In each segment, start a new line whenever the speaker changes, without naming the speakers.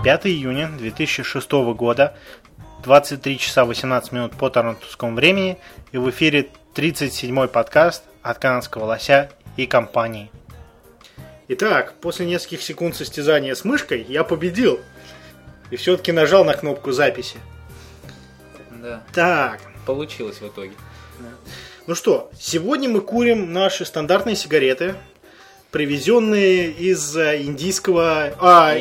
5 июня 2006 года, 23 часа 18 минут по торонтовскому времени, и в эфире 37-й подкаст от канадского лося и компании. Итак, после нескольких секунд состязания с мышкой я победил и все-таки нажал на кнопку записи.
Да.
Так.
Получилось в итоге.
Ну что, сегодня мы курим наши стандартные сигареты, привезенные из индейского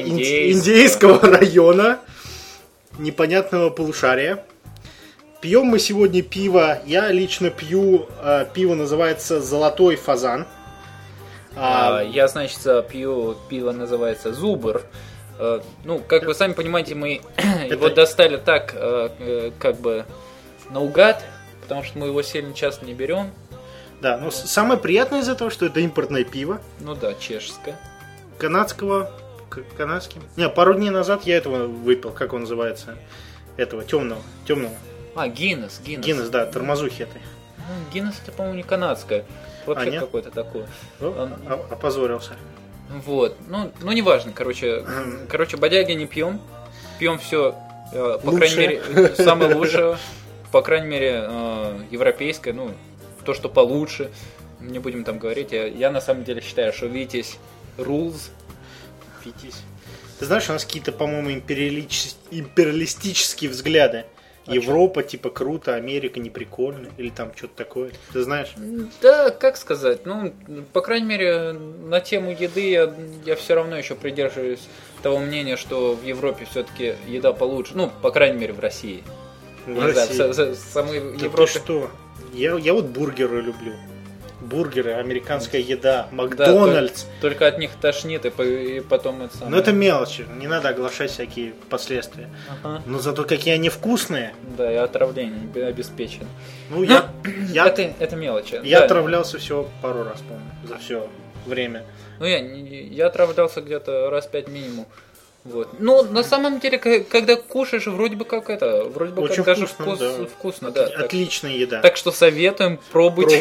района, непонятного полушария. Пьем мы сегодня пиво. Я лично пью пиво, называется «Золотой фазан».
Я, значит, пью пиво, называется «Зубр». Ну, как вы сами понимаете, мы его достали так, как бы наугад, потому что мы его сильно часто не берем.
Да, но самое приятное из этого, что это импортное пиво.
Ну да, чешское.
Канадским. Не, пару дней назад я этого выпил, как он называется, этого темного.
Гиннес.
Гиннес, да, тормозухи этой.
Гиннес это, по-моему, не канадское. Вообще какое-то такое.
Опозорился.
Вот, ну неважно, короче, бодяги не пьем. Пьем все, по крайней мере, самое лучшее. По крайней мере, европейское, ну, то, что получше. Не будем там говорить. Я на самом деле считаю, что Витязь rules.
Витязь. Ты знаешь, у нас какие-то, по-моему, империалистические взгляды. Европа, типа, круто, Америка не прикольно. Или там что-то такое. Ты знаешь?
Да, как сказать. Ну, по крайней мере, на тему еды я все равно еще придерживаюсь того мнения, что в Европе все-таки еда получше. Ну, по крайней мере, в России.
Самой Европе. Что? Я вот бургеры люблю. Бургеры, американская еда, Макдональдс.
Да, только от них тошнит, и потом это самое.
Но это мелочи, не надо оглашать всякие последствия.
Ага.
Но зато какие они вкусные.
Да, и отравление обеспечено.
Ну,
это мелочи.
Я отравлялся всего пару раз, по-моему, за все время.
Ну, я отравлялся где-то раз 5 минимум. Вот. Ну, на самом деле, когда кушаешь, вроде бы как даже вкусно, да.
Отличная еда.
Так что советуем, пробуйте.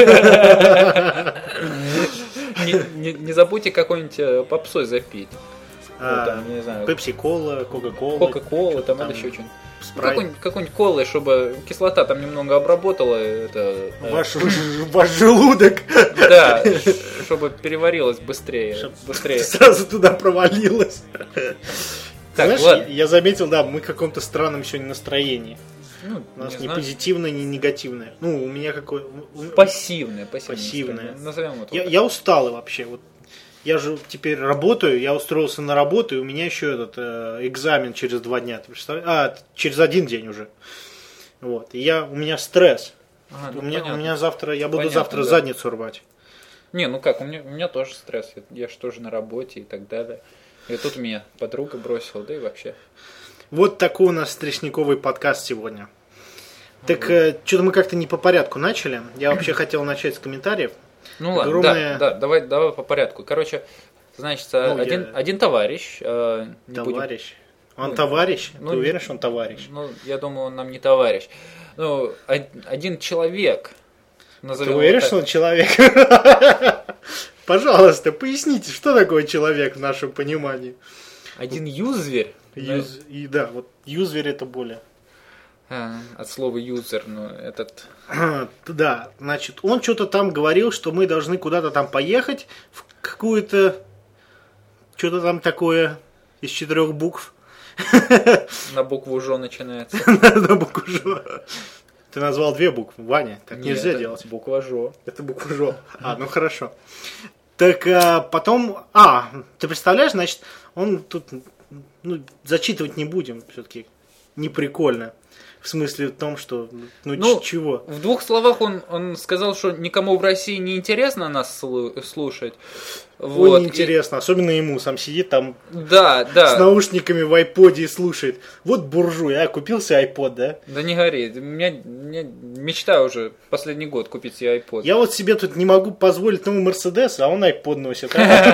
Не забудьте какой-нибудь попсой запить.
Пепси-кола, кока-кола.
Кока-кола, там это еще что-нибудь. Какой-нибудь колы, чтобы кислота там немного обработала
ваш желудок.
Да, чтобы переварилось быстрее.
Сразу туда провалилось.
Так,
знаешь, я заметил, да, мы в каком-то странном сегодня настроении. У нас не позитивное, не негативное. Ну, у меня какое...
Пассивное.
Назовем это. Я устал вообще. Вот. Я же теперь работаю, я устроился на работу, и у меня еще экзамен через 2 дня. Ты представляешь? Через 1 день уже. Вот. И у меня стресс. У меня завтра, я буду завтра задницу рвать.
Не, ну как, у меня тоже стресс. Я же тоже на работе и так далее. И тут меня подруга бросила, да и вообще.
Вот такой у нас стрессниковый подкаст сегодня. Так, что-то мы как-то не по порядку начали. Я вообще хотел начать с комментариев.
Ну ладно, да, давай по порядку. Короче, значит, один товарищ.
Товарищ? Он товарищ? Ты уверен, что он товарищ?
Ну, я думаю, он нам не товарищ. Ну, один человек.
Ты уверен, что он человек? Пожалуйста, поясните, что такое человек в нашем понимании?
Один юзверь.
Да, вот юзверь это более.
От слова юзер, но этот...
Да, значит, он что-то там говорил, что мы должны куда-то там поехать, в какую-то... Что-то там такое из 4 букв.
На букву «Ж» начинается.
На букву «Ж». Ты назвал 2 буквы, Ваня, так нельзя делать.
Буква «Ж».
Это буква «Ж». Ну хорошо. Так потом... ты представляешь, значит, он тут... зачитывать не будем, все-таки не прикольно. В смысле в том, что... чего?
В 2 словах он сказал, что никому в России не интересно нас слушать.
Вот. Ой, неинтересно. Особенно ему. Сам сидит там
с
наушниками в айподе и слушает. Вот буржуй, купился айпод, да?
Да не гори. У меня мечта уже последний год купить себе айпод.
Я вот себе тут не могу позволить новый Мерседес, а он айпод носит.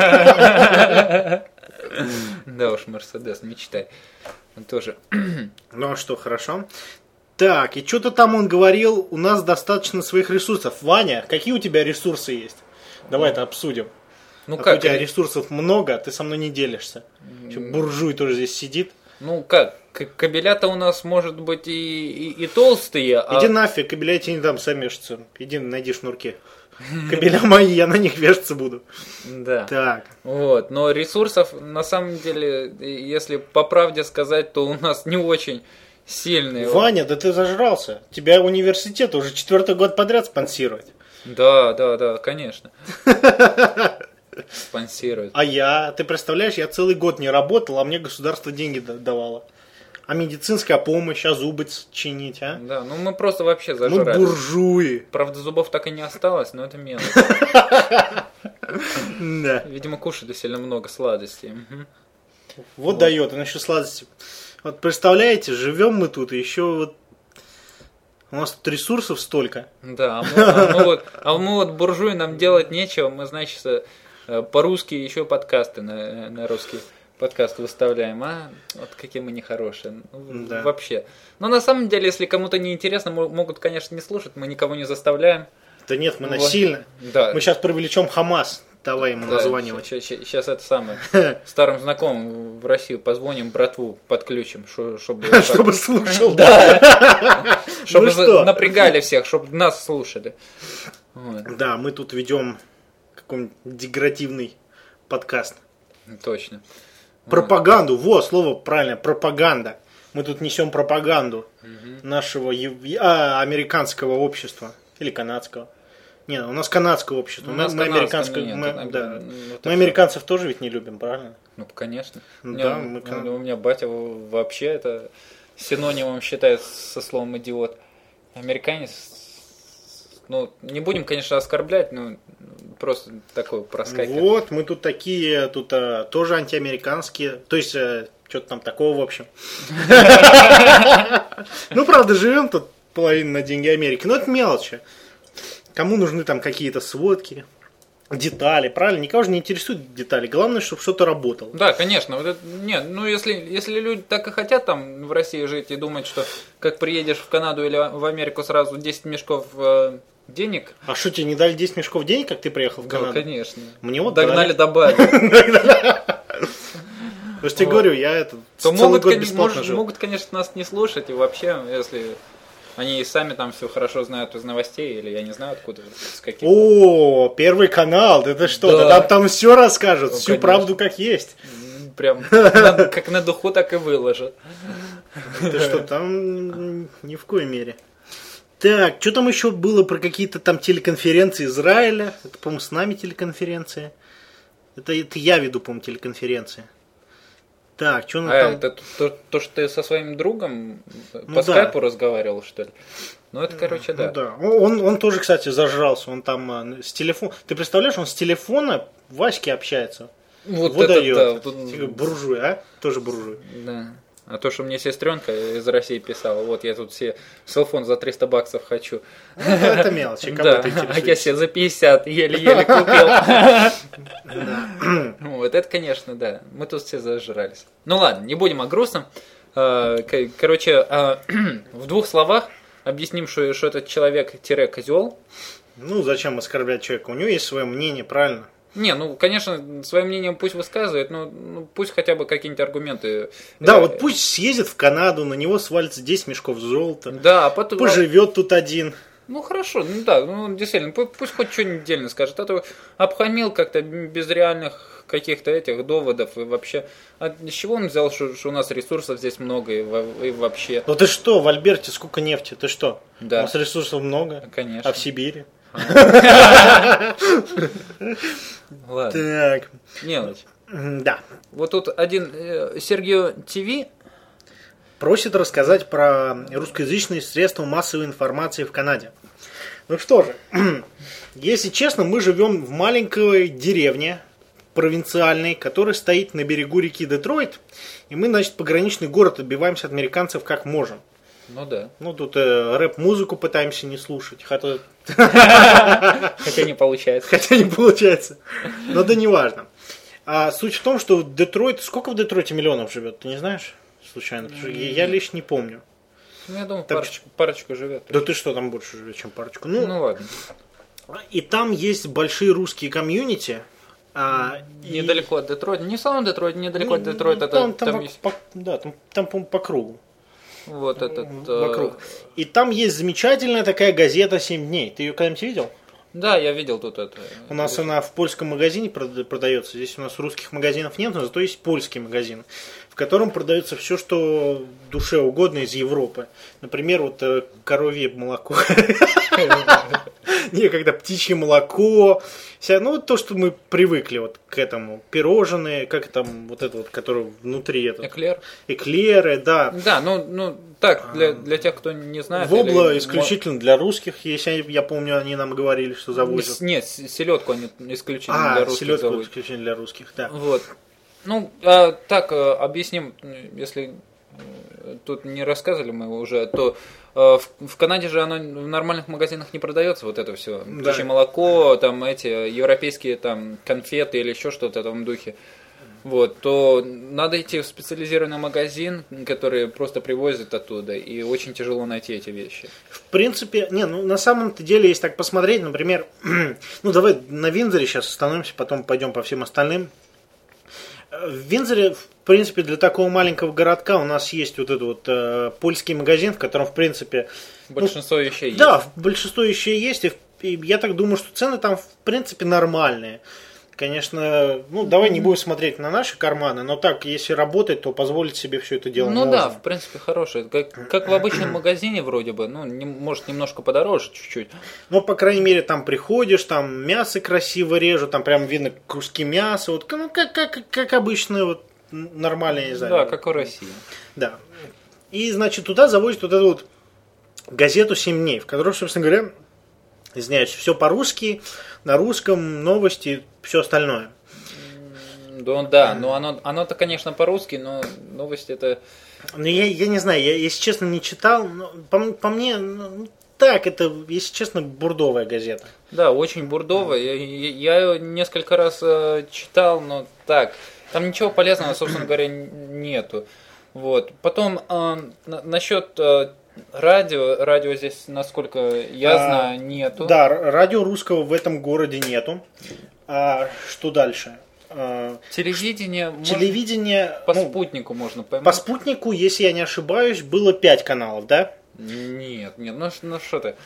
Да уж, Мерседес, мечтай. Тоже.
Ну а что, хорошо. Так, и что-то там он говорил, у нас достаточно своих ресурсов. Ваня, какие у тебя ресурсы есть? Давай это обсудим.
Ну
а
как?
у тебя ресурсов много, а ты со мной не делишься. Буржуй тоже здесь сидит.
Ну как? Кабеля-то у нас, может быть, и толстые, а...
Иди нафиг, кабеля я тебе не дам, сам вешаться. Иди найди шнурки. Кабеля мои, я на них вешаться буду.
Да.
Так.
Вот, но ресурсов, на самом деле, если по правде сказать, то у нас не очень сильные.
Ваня, да ты зажрался. Тебя университет уже 4-й год подряд спонсирует.
Да, конечно. Спонсирует.
А ты представляешь, я целый год не работал, а мне государство деньги давало. А медицинская помощь, а зубы чинить, а?
Да, ну мы просто вообще
Мы
зажрались.
буржуи.
Правда, зубов так и не осталось, но это мелочь.
Да.
Видимо, кушали сильно много сладостей.
Вот дает, он еще сладости. Вот представляете, живем мы тут, и еще вот у нас тут ресурсов столько.
Да, а мы вот буржуи, нам делать нечего, мы, значит, по-русски еще подкасты на русский подкаст выставляем, а вот какие мы нехорошие.
Да.
Вообще. Но на самом деле, если кому-то не интересно, могут, конечно, не слушать, мы никого не заставляем.
Да нет, мы насильно.
Да.
Мы сейчас привлечем Хамас. Давай ему названивать.
Сейчас это самое. Старым знакомым в Россию позвоним, братву подключим, чтобы...
Чтобы слушал.
Да. Чтобы
Ну что?
напрягали всех, чтобы нас слушали. Вот.
Да, мы тут ведем какой-нибудь деградивный подкаст.
Точно.
Пропаганду, слово правильно, пропаганда. Мы тут несем пропаганду нашего американского общества. Или канадского. Не, у нас канадское общество. Мы американское. Мы американцев тоже ведь не любим, правильно?
Ну, конечно.
Да,
у меня батя вообще это синонимом считает со словом идиот. Американец, ну, не будем, конечно, оскорблять, но просто такое проскакивает.
Вот, мы тут такие, тут тоже антиамериканские. То есть, что-то там такого, в общем. Ну, правда, живем тут половину на деньги Америки. Но это мелочи. Кому нужны там какие-то сводки, детали, правильно? Никого же не интересуют детали. Главное, чтобы что-то работало.
Да, конечно. Вот это, нет, ну если люди так и хотят там в России жить и думать, что как приедешь в Канаду или в Америку сразу 10 мешков денег.
А что, тебе не дали 10 мешков денег, как ты приехал в Канаду?
Да, конечно.
Мне вот
догнали, добавили.
Потому что я говорю, я
целый
год бесплатно жил.
Могут, конечно, нас не слушать, и вообще, если они и сами там все хорошо знают из новостей, или я не знаю откуда, с каких.
О, Первый канал, да ты что, да там все расскажут, всю
конечно.
Правду как есть.
Прям как на духу, так и выложат.
Ты что, там ни в коей мере. Так, что там еще было про какие-то там телеконференции Израиля? Это, по-моему, с нами телеконференция. Это я веду, по-моему, телеконференции. Так, что там?
Это то, что ты со своим другом по скайпу разговаривал, что ли? Ну, это, короче, да.
Ну, да. Он тоже, кстати, зажрался. Он там с телефона. Ты представляешь, он с телефона Ваське общается.
Вот
это
дает.
Да. Буржуй, а? Тоже буржуй.
Да. А то, что мне сестренка из России писала, вот я тут себе селфон за $300 хочу.
Ну, это мелочь,
да. А я себе за 50 еле-еле купил. Вот это, конечно, да. Мы тут все зажрались. Ну ладно, не будем о грустном. Короче, в 2 словах объясним, что этот человек-козел.
Ну, зачем оскорблять человека? У него есть свое мнение, правильно?
Не, ну, конечно, свое мнение пусть высказывает, но пусть хотя бы какие-нибудь аргументы.
Да, вот пусть съездит в Канаду, на него свалится 10 мешков золота.
Да, а потом...
Поживет тут один.
Ну, хорошо, ну да, ну, действительно, пусть хоть что-нибудь дельно скажет. А то обхамил как-то без реальных каких-то этих доводов и вообще. А с чего он взял, что у нас ресурсов здесь много и вообще?
Ну ты что, в Альберте сколько нефти? Ты что?
Да.
У нас ресурсов много.
Конечно.
А в Сибири?
Ладно.
Так.
Мелочь.
Да.
Вот тут один Сергей ТВ
просит рассказать про русскоязычные средства массовой информации в Канаде. Ну что же, если честно, мы живем в маленькой деревне провинциальной, которая стоит на берегу реки Детройт, и мы, значит, пограничный город отбиваемся от американцев как можем.
Ну да.
Ну тут рэп-музыку пытаемся не слушать, хотя
не получается.
Хотя не получается. Но да не важно. А суть в том, что Детройт, сколько в Детройте миллионов живет, ты не знаешь? Случайно, потому что я лишь не помню.
Ну, я думаю,
там,
парочку живет.
Да ты что, там больше живет, чем парочку.
Ну ладно.
И там есть большие русские комьюнити,
Недалеко от Детройта. Не в самом Детройте, недалеко от Детройта.
Там
есть...
по-моему, по кругу.
Вот этот...
Вокруг. И там есть замечательная такая газета «7 дней». Ты ее когда-нибудь видел?
Да, я видел тут это.
У нас она в польском магазине продается. Здесь у нас русских магазинов нет, но зато есть польский магазин, в котором продается все, что душе угодно из Европы. Например, вот коровье молоко. Когда птичье молоко. Ну, вот то, что мы привыкли вот к этому. Пирожные, как там, вот это вот, которое внутри этого.
Эклер.
Эклеры, да.
Да, ну так, для тех, кто не знает.
Вобла исключительно для русских, если я помню, они нам говорили, что завозят.
Нет, селедку они исключительно для русских
селедку
завозят.
исключительно для русских, да.
Вот. Ну, так, объясним, если тут не рассказывали мы уже, то в Канаде же оно в нормальных магазинах не продается, вот это все.
Да.
Птичье молоко, там эти европейские там конфеты или еще что-то в этом духе. Вот, то надо идти в специализированный магазин, который просто привозят оттуда, и очень тяжело найти эти вещи.
В принципе, на самом-то деле, если так посмотреть, например, давай на Виндзоре сейчас остановимся, потом пойдем по всем остальным. В Виндзоре, в принципе, для такого маленького городка у нас есть вот этот вот польский магазин, в котором, в принципе...
Большинство вещей есть.
Да, большинство вещей есть, и я так думаю, что цены там, в принципе, нормальные. Конечно, давай не будем смотреть на наши карманы, но так, если работать, то позволить себе все это дело можно.
Да, в принципе, хорошее. Как в обычном магазине вроде бы, может немножко подороже чуть-чуть.
Но, по крайней мере, там приходишь, там мясо красиво режут, там прям видно куски мяса, вот, как обычно, вот, нормально, я не знаю.
Да, как в России.
Да. И, значит, туда завозят вот эту вот газету «7 дней», в которой, собственно говоря, извиняюсь, все по-русски, на русском, новости, все остальное.
Да, но оно-то, конечно, по-русски, но новости это...
Я не знаю, я, если честно, не читал, но по мне, так, это, если честно, бурдовая газета.
Да, очень бурдовая. Я ее несколько раз читал, но так, там ничего полезного, собственно говоря, нету. Вот. Потом насчет... Радио здесь, насколько я знаю, нету.
Да, радио русского в этом городе нету. Что дальше? Телевидение
по спутнику можно поймать.
По спутнику, если я не ошибаюсь, было 5 каналов, да?
Нет, ну что ты.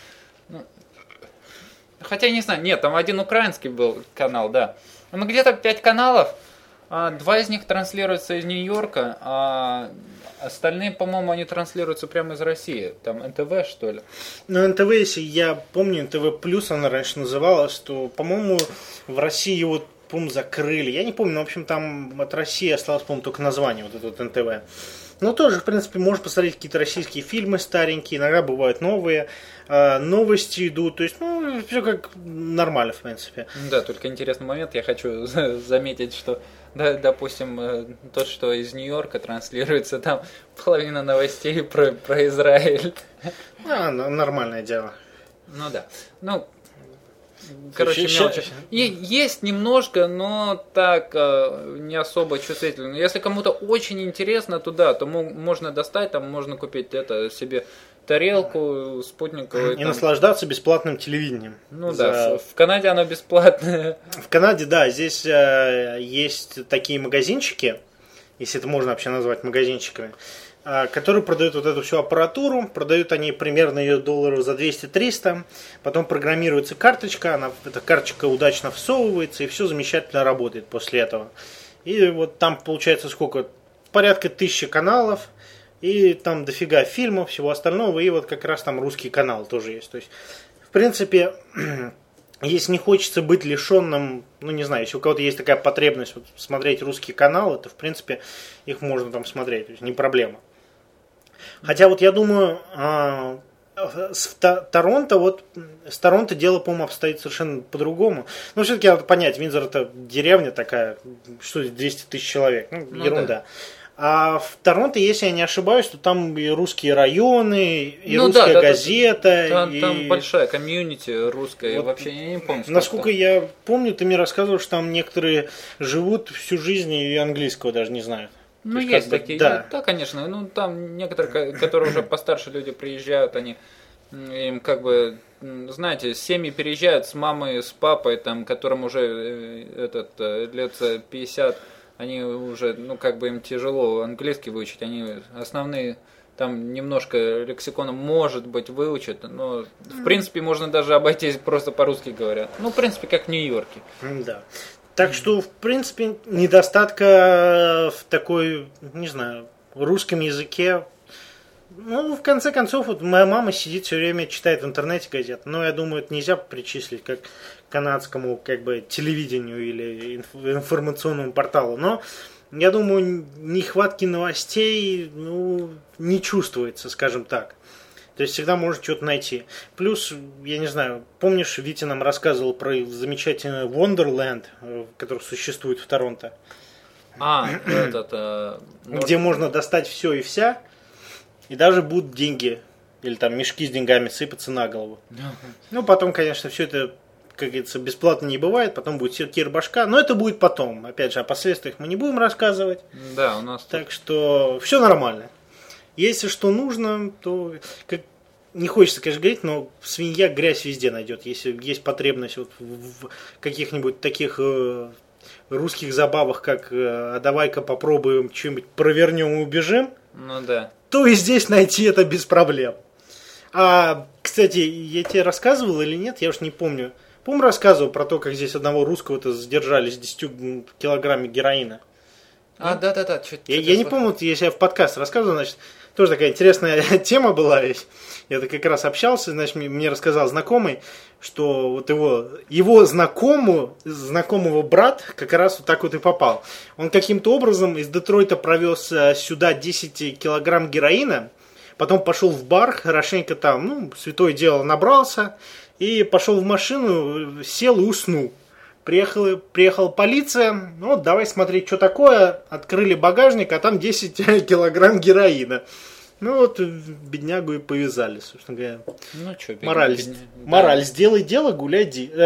Хотя не знаю, нет, там один украинский был канал, да. Ну где-то 5 каналов. 2 из них транслируются из Нью-Йорка, а остальные, по-моему, они транслируются прямо из России. Там НТВ, что ли?
Ну, НТВ, если я помню, НТВ Плюс она раньше называлась, то, по-моему, в России его, по-моему, закрыли. Я не помню, но, в общем, там от России осталось, по-моему, только название, вот это вот НТВ. Ну, тоже, в принципе, можешь посмотреть какие-то российские фильмы старенькие, иногда бывают новые, новости идут, то есть, все как нормально, в принципе.
Да, только интересный момент, я хочу заметить, что, да, допустим, то, что из Нью-Йорка транслируется, там половина новостей про Израиль.
Нормальное дело.
Ну да, короче, мелочи. Есть немножко, но так не особо чувствительно. Если кому-то очень интересно туда, то можно достать, там можно купить себе тарелку спутниковую.
И наслаждаться бесплатным телевидением.
Да, в Канаде оно бесплатное.
В Канаде, да, здесь есть такие магазинчики, если это можно вообще назвать магазинчиками, которые продают вот эту всю аппаратуру, продают они примерно ее долларов за 200-300, потом программируется карточка, эта карточка удачно всовывается, и все замечательно работает после этого. И вот там получается сколько? Порядка 1000 каналов, и там дофига фильмов, всего остального, и вот как раз там русский канал тоже есть. То есть, в принципе, если не хочется быть лишенным, не знаю, если у кого-то есть такая потребность смотреть русские каналы, то, в принципе, их можно там смотреть, то есть не проблема. Хотя вот я думаю, с Торонто дело, по-моему, обстоит совершенно по-другому. Но все-таки надо понять, Виндзор это деревня такая, что 200 тысяч человек, ерунда. Да. А в Торонто, если я не ошибаюсь, то там и русские районы, и русская газета.
Там большая комьюнити русская, вот, вообще я не помню.
Насколько я помню, ты мне рассказывал, что там некоторые живут всю жизнь и английского даже не знают.
Есть такие, да, конечно. Там некоторые, которые уже постарше люди приезжают, они им как бы, знаете, семьи переезжают с мамой, с папой, там, которым уже лет 50, они уже, ну, как бы им тяжело английский выучить, они основные там немножко лексикона, может быть, выучат, но в принципе можно даже обойтись, просто по-русски говорят. Ну, в принципе, как в Нью-Йорке.
Да. Так что, в принципе, недостатка в такой, не знаю, русском языке. Ну, в конце концов, вот моя мама сидит все время, читает в интернете газеты. Но я думаю, это нельзя причислить как канадскому как бы телевидению или информационному порталу. Но я думаю, нехватки новостей, ну, не чувствуется, скажем так. То есть всегда можно что-то найти. Плюс, я не знаю, помнишь, Витя нам рассказывал про замечательный Wonderland, который существует в Торонто? Где можно достать все и вся, и даже будут деньги, или там мешки с деньгами сыпаться на голову. Ну, потом, конечно, все это, как говорится, бесплатно не бывает, потом будет секир башка, но это будет потом. Опять же, о последствиях мы не будем рассказывать.
Да, у нас
так что все нормально. Если что нужно, то не хочется, конечно, говорить, но свинья грязь везде найдет. Если есть потребность вот в каких-нибудь таких русских забавах, как «а давай-ка попробуем что-нибудь провернем и убежим»,
ну да,
то и здесь найти это без проблем. Кстати, я тебе рассказывал или нет, я уж не помню. По-моему, рассказывал про то, как здесь одного русского-то задержали с 10 килограммами героина.
Да.
Я не помню, если я в подкаст рассказывал, значит, тоже такая интересная тема была. Я как раз общался, значит, мне рассказал знакомый, что вот его знакомого брат как раз вот так вот и попал. Он каким-то образом из Детройта провез сюда 10 килограмм героина, потом пошел в бар, хорошенько там, святое дело набрался, и пошел в машину, сел и уснул. Приехала полиция, давай смотреть, что такое. Открыли багажник, а там 10 килограмм героина. Беднягу и повязали, собственно говоря.
Ну, что,
мораль, сделай дело, гуляй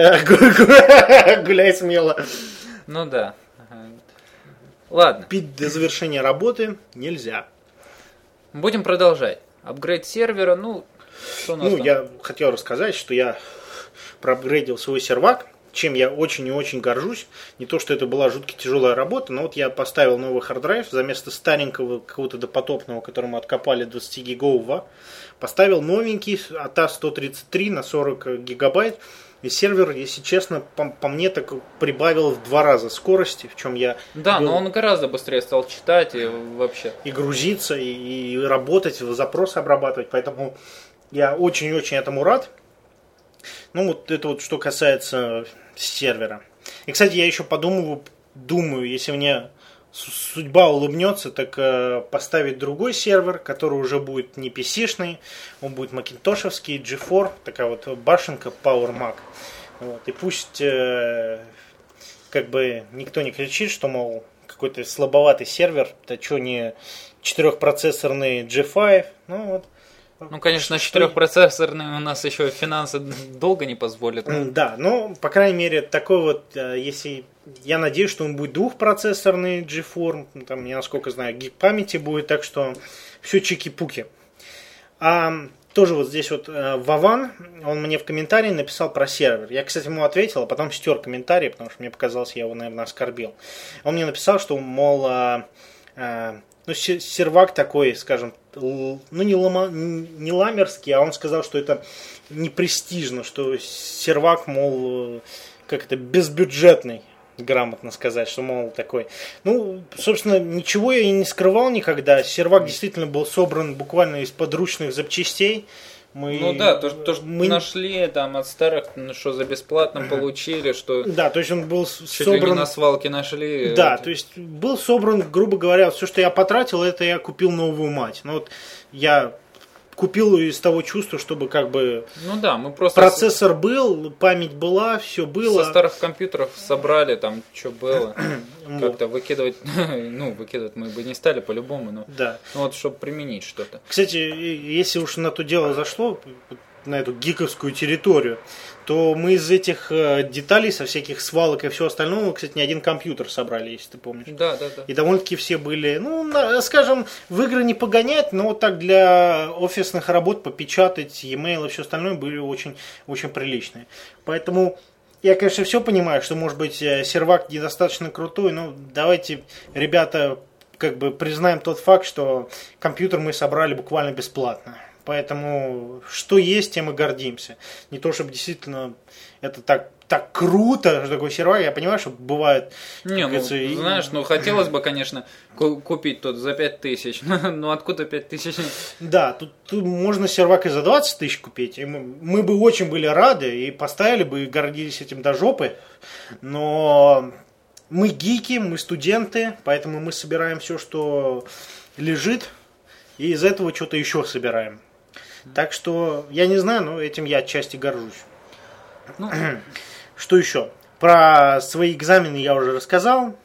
гуляй смело.
Ну да. Ладно.
Пить до завершения работы нельзя.
Будем продолжать. Апгрейд сервера, что у нас там?
Я хотел рассказать, что я проапгрейдил свой сервак, чем я очень и очень горжусь. Не то, что это была жутко тяжелая работа, но вот я поставил новый харддрайв за место старенького какого-то допотопного, который мы откопали 20-гигового. Поставил новенький ATA-133 на 40 гигабайт. И сервер, если честно, по мне так прибавил в 2 раза скорости, в чем я...
Да, но он гораздо быстрее стал читать и вообще...
И грузиться, и работать, запросы обрабатывать. Поэтому я очень-очень этому рад. Это вот что касается сервера. И, кстати, я еще думаю, если мне судьба улыбнется, так поставить другой сервер, который уже будет не PC-шный, он будет макинтошевский, G4, такая вот башенка Power Mac. И пусть как бы никто не кричит, что, мол, какой-то слабоватый сервер, это что, не 4-процессорный G5,
конечно, 4-процессорный у нас еще финансы долго не позволят.
Да, по крайней мере, такой вот, если... Я надеюсь, что он будет 2-процессорный G4, там, я насколько знаю, гиг памяти будет, так что все чики-пуки. Тоже вот здесь вот Вован, он мне в комментарии написал про сервер. Я, кстати, ему ответил, а потом стер комментарий, потому что мне показалось, я его, наверное, оскорбил. Он мне написал, что, мол... сервак такой, скажем, не ламерский, а он сказал, что это не престижно, что сервак, мол, безбюджетный, грамотно сказать, что, мол, такой. Собственно, ничего я и не скрывал никогда. Сервак действительно был собран буквально из подручных запчастей.
То, что мы нашли там от старых, что за бесплатно получили, что...
Да, то есть он был
чуть ли не на свалке нашли.
Да, то есть был собран, грубо говоря, все, что я потратил, это я купил новую мать. Я купил из того чувства, чтобы как бы...
мы просто...
Процессор был, память была, все было.
Со старых компьютеров собрали, там, что было. Как-то выкидывать... выкидывать мы бы не стали по-любому, но...
Да.
чтобы применить что-то.
Кстати, если уж на то дело зашло, на эту гиковскую территорию, то мы из этих деталей, со всяких свалок и всего остального, кстати, не один компьютер собрали, если ты помнишь.
Да.
И довольно-таки все были, скажем, в игры не погонять, но вот так для офисных работ попечатать, e-mail и все остальное были очень, очень приличные. Поэтому я, конечно, все понимаю, что, может быть, сервак недостаточно крутой, но давайте, ребята, как бы признаем тот факт, что компьютер мы собрали буквально бесплатно. Поэтому что есть, тем и гордимся. Не то, чтобы действительно это так круто, что такой сервак. Я понимаю, что бывает...
знаешь, хотелось бы, конечно, купить тут за 5000. Но откуда 5000?
Да, тут можно сервак и за 20 тысяч купить. И мы бы очень были рады и поставили бы, и гордились этим до жопы. Но мы гики, мы студенты, поэтому мы собираем все, что лежит, и из этого что-то еще собираем. Так что, я не знаю, но этим я отчасти горжусь. Что еще? Про свои экзамены я уже рассказал.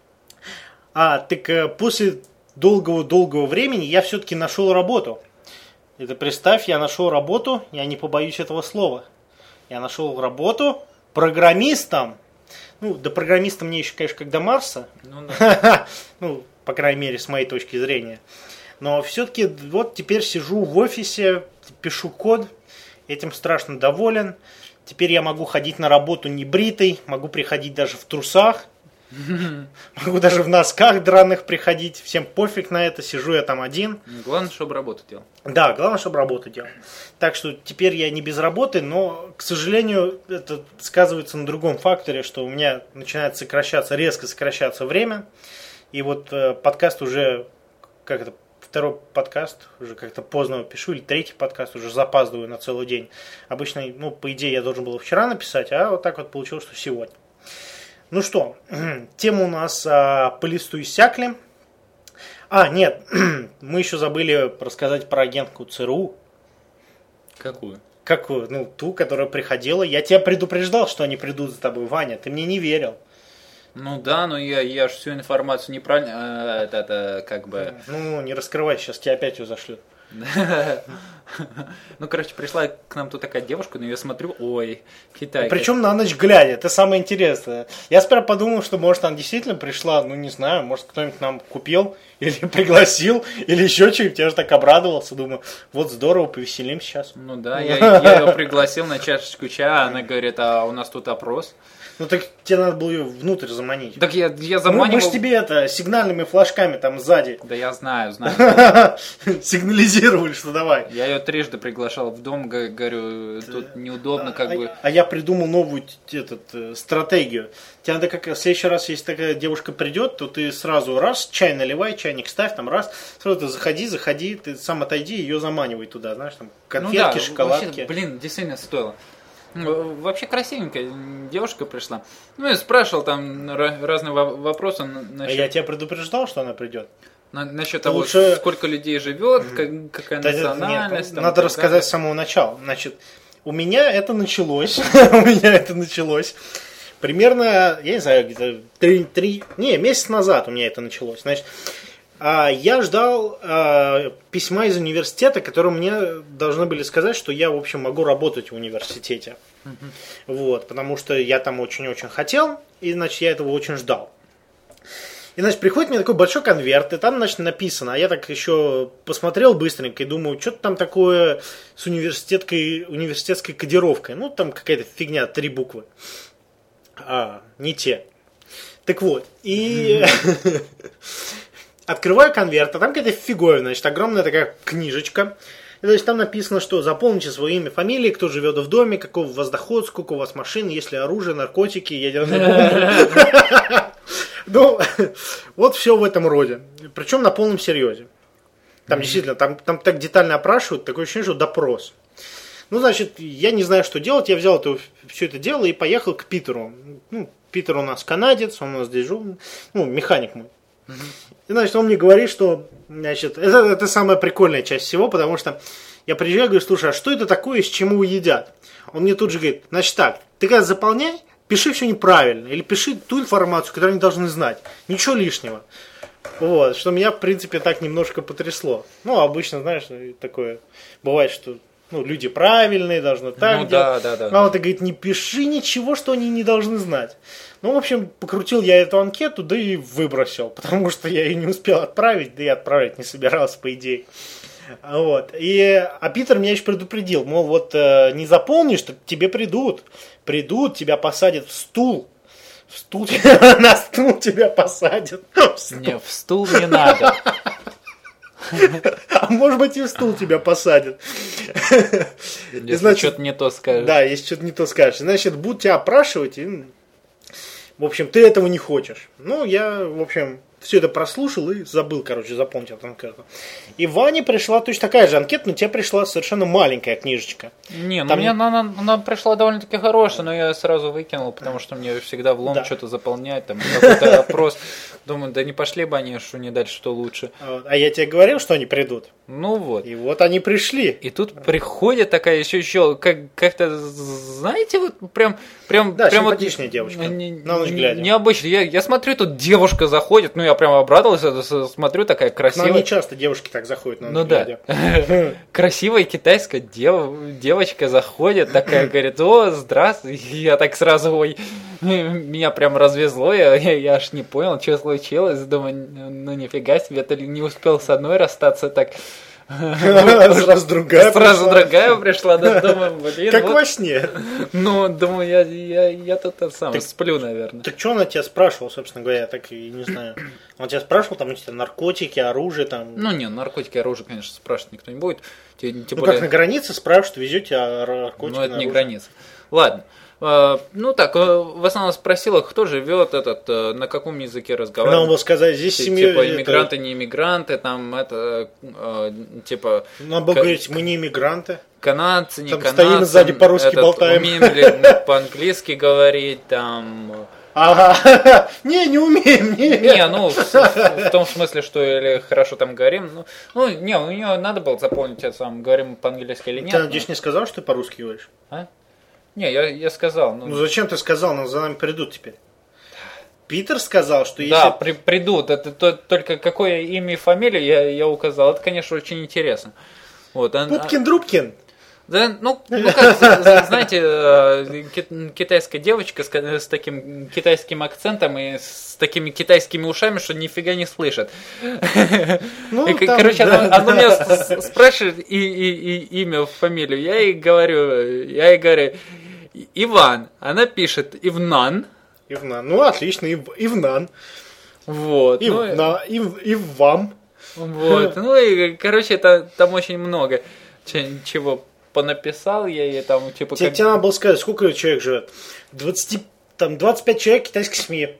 Так после долгого времени я все-таки нашел работу. Это представь, я нашел работу, я не побоюсь этого слова. Я нашел работу программистом. До программиста мне еще, конечно, как до Марса. По крайней мере, с моей точки зрения. Но все-таки вот теперь сижу в офисе, пишу код, этим страшно доволен. Теперь я могу ходить на работу не бритый, могу приходить даже в трусах, могу даже в носках драных приходить. Всем пофиг на это, сижу я там один.
Главное, чтобы работу делал.
Да, главное, чтобы работу делал. Так что теперь я не без работы, но, к сожалению, это сказывается на другом факторе, что у меня начинает резко сокращаться время. И вот подкаст уже, второй подкаст, уже как-то поздно пишу, или третий подкаст, уже запаздываю на целый день. Обычно, по идее, я должен был вчера написать, а вот так вот получилось, что сегодня. Ну что, темы у нас по листу иссякли. Нет, мы еще забыли рассказать про агентку ЦРУ.
Какую?
Какую? Ту, которая приходила. Я тебя предупреждал, что они придут за тобой, Ваня, ты мне не верил.
Но я же всю информацию неправильно,
не раскрывай, сейчас тебя опять ее зашлют.
Пришла к нам тут такая девушка, но я смотрю, китайка.
Причем на ночь глядя, это самое интересное. Я сперва подумал, что может она действительно пришла, не знаю, может кто-нибудь нам купил, или пригласил, или еще что-нибудь. Я же так обрадовался, думаю, вот здорово, повеселим сейчас.
Я ее пригласил на чашечку чая, она говорит, а у нас тут опрос.
Так тебе надо было ее внутрь заманить.
Так я заманивал...
Мы же тебе сигнальными флажками там сзади.
Да я знаю.
Сигнализировали, что давай.
Я ее трижды приглашал в дом, говорю, тут неудобно бы.
А я придумал новую стратегию. Тебе надо в следующий раз, если такая девушка придет, то ты сразу чай наливай, чайник ставь, сразу ты заходи, ты сам отойди, ее заманивай туда, знаешь, там конфетки, шоколадки.
Вообще, действительно стоило. Вообще красивенькая девушка пришла. Я спрашивал там разные вопросы.
А я тебя предупреждал, что она придет?
Насчет того, сколько людей живет, какая национальность.
Надо рассказать с самого начала. Значит, у меня это началось. Примерно, я не знаю, где-то месяц назад у меня это началось. Значит, я ждал письма из университета, которым мне должны были сказать, что я, в общем, могу работать в университете. Потому что я там очень-очень хотел, и, значит, я этого очень ждал. И, значит, приходит мне такой большой конверт, и там, значит, написано, а я так еще посмотрел быстренько и думаю, что-то там такое с университетской кодировкой. Там какая-то фигня, 3 буквы. Не те. Так вот, и... Открываю конверт, а там какая-то фиговина, значит, огромная такая книжечка. И, значит, там написано, что заполните свое имя, фамилию, кто живет в доме, каков у вас доход, сколько у вас машин, есть ли оружие, наркотики, ядерные бомбы. Вот все в этом роде. Причем на полном серьезе. Там действительно, там так детально опрашивают, такое ощущение, что допрос. Значит, я не знаю, что делать, я взял все это дело и поехал к Питеру. Питер у нас канадец, он у нас дежурный, механик мой. И, значит, он мне говорит, что, значит, это самая прикольная часть всего, потому что я приезжаю и говорю, слушай, а что это такое, из чему едят? Он мне тут же говорит, значит так, ты когда заполняй, пиши все неправильно, или пиши ту информацию, которую они должны знать, ничего лишнего. Что меня, в принципе, так немножко потрясло. Обычно, знаешь, такое, бывает, что Ну, люди правильные, должны так делать.
Да.
А вот и говорит, не пиши ничего, что они не должны знать. Ну, в общем, покрутил я эту анкету, да и выбросил, потому что я ее не успел отправить, да и отправлять не собирался, по идее. Вот. А Питер меня еще предупредил, мол, вот не заполнишь, то тебе придут, тебя посадят в стул. На стул тебя посадят.
Не, в стул не надо.
А может быть и в стул тебя посадят.
Если что-то не то скажешь.
Да, если что-то не то скажешь. Значит, будут тебя опрашивать, и, в общем, ты этого не хочешь. Ну, я, в общем, все это прослушал и забыл, заполнить эту анкету. И Ване пришла точно такая же анкета, но тебе пришла совершенно маленькая книжечка.
Не, ну мне она пришла довольно-таки хорошая, но я сразу выкинул, потому что мне всегда влом что-то заполнять, там какой-то опрос. Думаю, да не пошли бы они, что не дальше, что лучше.
А я тебе говорил, что они придут?
Ну вот.
И вот они пришли.
И тут приходит такая еще как-то, знаете, вот прям
симпатичная
вот,
девочка, на ночь глядя.
Необычно. Я смотрю, тут девушка заходит, ну я прям обрадовался, смотрю, такая красивая.
Но не часто девушки так заходят на ночь глядя.
Да. Красивая китайская девочка заходит, такая говорит, о, здравствуй. Я так сразу, меня прям развезло, я аж не понял, что случилось. Думаю, ну нифига себе, ты не успел с одной расстаться так.
Сразу другая
пришла, да, думаю, блин.
Как во сне.
Ну, думаю, я тут сам сплю, наверное.
Так что она тебя спрашивала, собственно говоря, я так и не знаю. Он тебя спрашивал, там, наркотики, оружие, там.
Ну, не, наркотики, оружие, конечно, спрашивать никто не будет.
Как на границе спрашивают, везете наркотики.
Ну, это не граница. Ладно. Ну так, в основном спросила, кто живет, на каком языке разговаривает.
Надо было сказать, здесь семья.
Типа иммигранты, не иммигранты, там типа.
Надо было говорить, мы не иммигранты.
Канадцы, не канадцы.
Стоим сзади по-русски болтаем.
Умеем ли по-английски говорить, там.
Ага, не умеем,
Не, ну, в том смысле, что или хорошо там говорим. Ну, не, у нее надо было заполнить это сам, говорим по-английски или нет.
Ты, надеюсь, не сказал, что ты по-русски говоришь?
А? Не, я сказал.
Ну зачем ты сказал, но за нами придут теперь? Питер сказал, что если...
Да, придут. Это только какое имя и фамилию я указал. Это, конечно, очень интересно. Вот,
Пупкин-друбкин.
Да, ну как, знаете, китайская девочка с таким китайским акцентом и с такими китайскими ушами, что нифига не слышит. Короче, она меня спрашивает и имя, фамилию. Я ей говорю, Иван. Она пишет Ивнан.
Ивнан. Ну, отлично, Ивнан.
Вот.
Иввам.
Вот. Ну и, короче, там очень много чего понаписал я ей там, типа...
Тебе надо было сказать, сколько человек живет? 25 человек в китайской семье.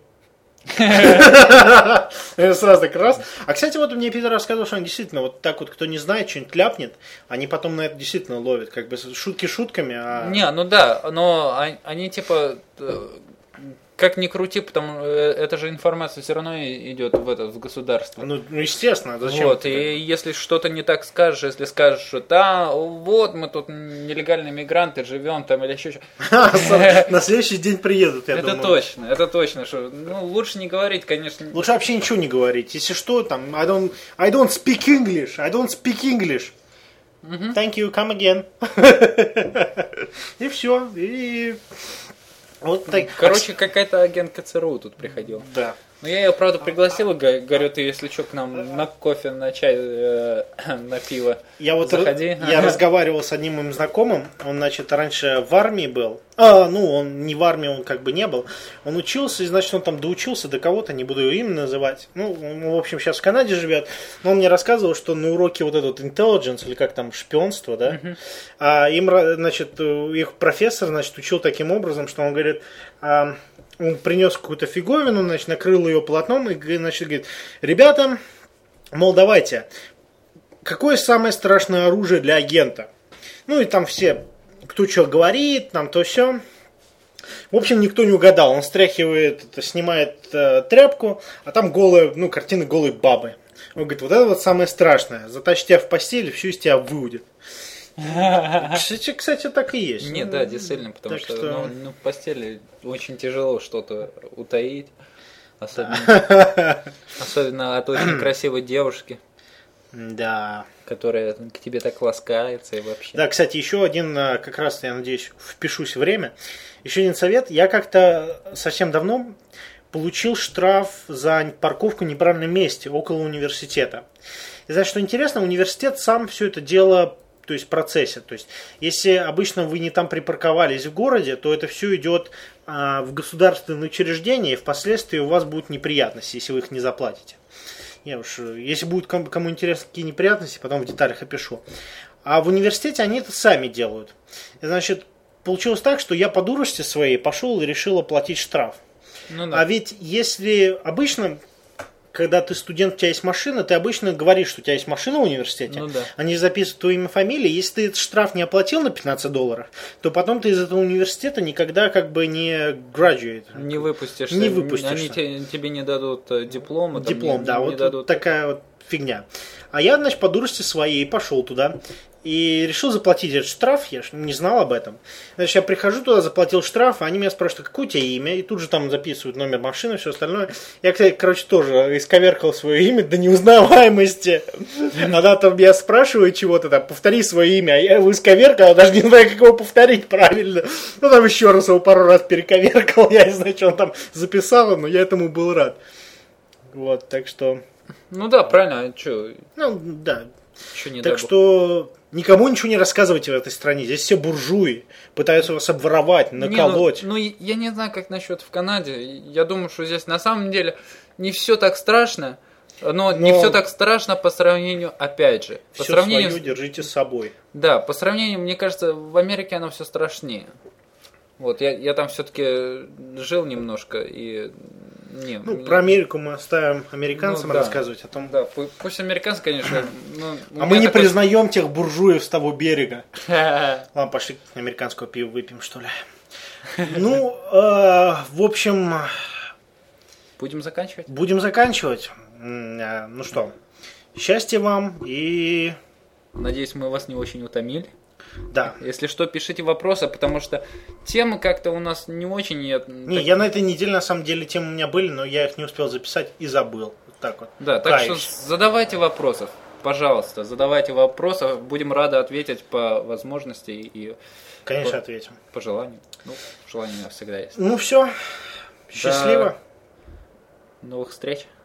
Сразу так раз. А, кстати, вот мне Питер рассказывал, что они действительно, вот так вот, кто не знает, что-нибудь ляпнет, они потом на это действительно ловят, как бы шутки шутками, а...
Не, ну да, но они типа... Как ни крути, потому эта же информация все равно идет в государство.
Ну, естественно, зачем?
Вот, и если что-то не так скажешь, если скажешь, что да, вот мы тут нелегальные мигранты живем там или еще что-то.
На следующий день приедут, я думаю.
Это точно, что лучше не говорить, конечно.
Лучше вообще ничего не говорить. Если что, там, I don't speak English. Thank you, come again. И все, и... Вот так.
Короче, какая-то агентка ЦРУ тут приходила.
Да.
Ну, я ее, правда, пригласил, говорю, ты, если что, к нам на кофе, на чай, на пиво заходи.
Я разговаривал с одним моим знакомым, он, значит, раньше в армии был. Он не в армии, он как бы не был. Он учился, и, значит, он там доучился до кого-то, не буду его имя называть. Ну, в общем, сейчас в Канаде живет. Но он мне рассказывал, что на уроке вот этот intelligence, или как там, шпионство, да, им, значит, их профессор, значит, учил таким образом, что он говорит... Он принес какую-то фиговину, значит, накрыл ее полотном и, значит, говорит, ребята, мол, давайте, какое самое страшное оружие для агента? Ну, и там все, кто что говорит, там то все. В общем, никто не угадал. Он стряхивает, снимает тряпку, а там голая, картина голой бабы. Он говорит, вот это вот самое страшное. Затащить тебя в постель, всю из тебя выудит. Кстати, так и есть.
Нет, да, действительно, потому что в постели очень тяжело что-то утаить. Особенно от очень красивой девушки.
Да.
Которая к тебе так ласкается и вообще.
Да, кстати, еще один, как раз, я надеюсь, впишусь в время. Еще один совет. Я как-то совсем давно получил штраф за парковку в неправильном месте, около университета. И знаешь, что интересно, университет сам все это дело, то есть процессит. То есть, если обычно вы не там припарковались в городе, то это все идет в государственное учреждение, и впоследствии у вас будут неприятности, если вы их не заплатите. Если будут кому интересны какие неприятности, потом в деталях опишу. А в университете они это сами делают. И, значит, получилось так, что я по дурости своей пошел и решил оплатить штраф.
Ну, да.
А ведь если обычно, когда ты студент, у тебя есть машина, ты обычно говоришь, что у тебя есть машина в университете,
Ну, да.
они записывают твое имя, фамилию. Если ты этот штраф не оплатил на $15, то потом ты из этого университета никогда как бы не graduate.
Не выпустишься.
Не выпустишься.
Они тебе не дадут диплом.
Диплом, да,
не
вот
дадут...
такая вот фигня. А я, значит, по дурости своей пошел туда и решил заплатить этот штраф, я не знал об этом. Значит, я прихожу туда, заплатил штраф, а они меня спрашивают, какое у тебя имя, и тут же там записывают номер машины, все остальное. Я, короче, тоже исковеркал свое имя до неузнаваемости. Она там меня спрашивает чего-то, там, повтори свое имя, а я его исковеркал, даже не знаю, как его повторить правильно. Ну, там еще раз его пару раз перековеркал, я не знаю, что он там записал, но я этому был рад. Вот, так что...
Ну да, правильно, а что?
Ну, да.
Что не
Так
дадут?
что никому ничего не рассказывайте в этой стране. Здесь все буржуи пытаются вас обворовать, наколоть.
Ну, я не знаю, как насчет в Канаде. Я думаю, что здесь на самом деле не все так страшно. Но не все так страшно по сравнению, опять же. По
Все
сравнению
свое держите с собой.
Да, по сравнению, мне кажется, в Америке оно все страшнее. Вот, я там все-таки жил немножко и... Не,
Ну, про Америку мы оставим американцам
Ну, да.
рассказывать о том.
Да, пусть американцы, конечно.
А мы не признаем тех буржуев с того берега.
признаем.
Ладно, пошли американского пива выпьем, что ли. Ну, в общем,
Будем заканчивать?
будем заканчивать. Ну что, счастья вам и...
Надеюсь, мы вас не очень утомили.
Да.
Если что, пишите вопросы, потому что темы как-то у нас не очень...
Не, я на этой неделе, на самом деле, темы у меня были, но я их не успел записать и забыл. Вот так вот.
Да, так
Каюсь.
что задавайте вопросов. Пожалуйста, задавайте вопросы. Будем рады ответить по возможности и
Конечно, ответим.
по желанию. Ну, желание у нас всегда есть.
Ну все, счастливо.
До новых встреч.